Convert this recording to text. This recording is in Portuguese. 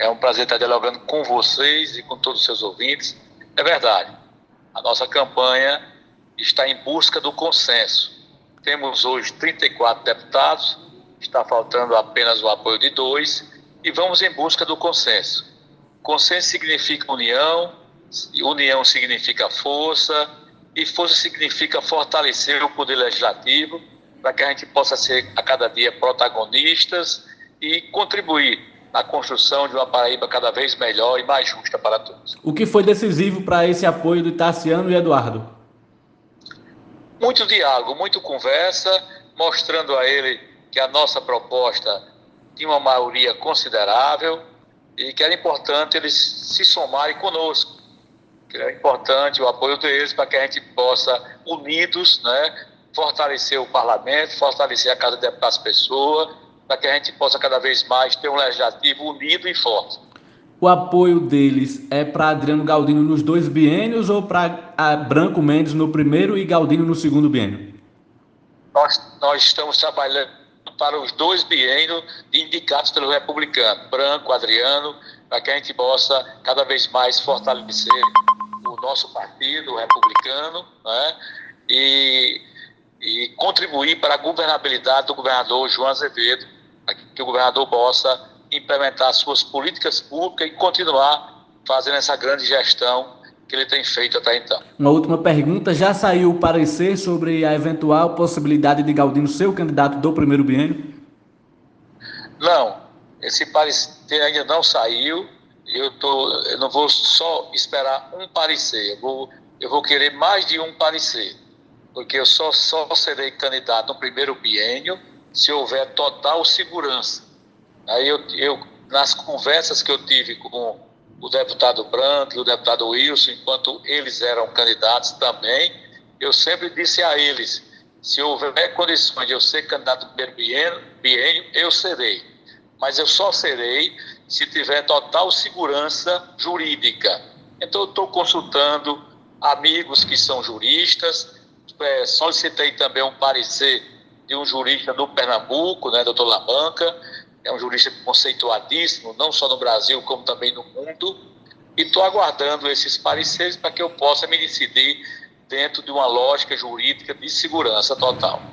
É um prazer estar dialogando com vocês e com todos os seus ouvintes. É verdade, a nossa campanha está em busca do consenso. Temos hoje 34 deputados, está faltando apenas o apoio de 2 e vamos em busca do consenso. Consenso significa união, união significa força e força significa fortalecer o poder legislativo para que a gente possa ser a cada dia protagonistas e contribuir na construção de uma Paraíba cada vez melhor e mais justa para todos. O que foi decisivo para esse apoio do Tarciano e Eduardo? Muito diálogo, muito conversa, mostrando a ele que a nossa proposta tinha uma maioria considerável e que era importante eles se somarem conosco, que era importante o apoio deles para que a gente possa, unidos, fortalecer o parlamento, fortalecer a Casa de Deputados Pessoa, para que a gente possa cada vez mais ter um legislativo unido e forte. O apoio deles é para Adriano Galdino nos 2 biênios ou para Branco Mendes no primeiro e Galdino no segundo biênio? Nós estamos trabalhando para os 2 biênios indicados pelo republicano, Branco, Adriano, para que a gente possa cada vez mais fortalecer o nosso partido, o republicano, e contribuir para a governabilidade do governador João Azevedo, para que o governador possa implementar suas políticas públicas e continuar fazendo essa grande gestão que ele tem feito até então. Uma última pergunta, já saiu o parecer sobre a eventual possibilidade de Galdino ser o candidato do primeiro biênio? Não, esse parecer ainda não saiu. Eu não vou só esperar um parecer, eu vou querer mais de um parecer, porque eu só serei candidato no primeiro biênio se houver total segurança. Aí nas conversas que eu tive com o deputado Branco e o deputado Wilson, enquanto eles eram candidatos também, eu sempre disse a eles, se houver condições de eu ser candidato no primeiro biênio, eu serei. Mas eu só serei se tiver total segurança jurídica. Então eu estou consultando amigos que são juristas, solicitei também um parecer de um jurista do Pernambuco, doutor Labanca, é um jurista conceituadíssimo, não só no Brasil, como também no mundo, e estou aguardando esses pareceres para que eu possa me decidir dentro de uma lógica jurídica de segurança total.